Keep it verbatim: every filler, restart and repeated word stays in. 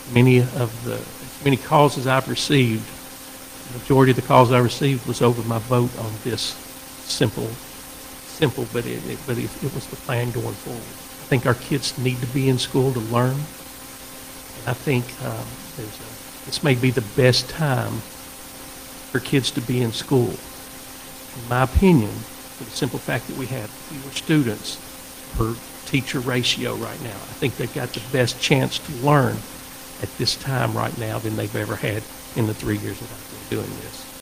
Many of the, as many calls as I've received, the majority of the calls I received was over my vote on this simple, simple, but it, it but it, it was the plan going forward. I think our kids need to be in school to learn. And I think um, there's a, this may be the best time for kids to be in school. In my opinion, for the simple fact that we have fewer students per teacher ratio right now, I think they've got the best chance to learn at this time right now than they've ever had in the three years that I've been doing this.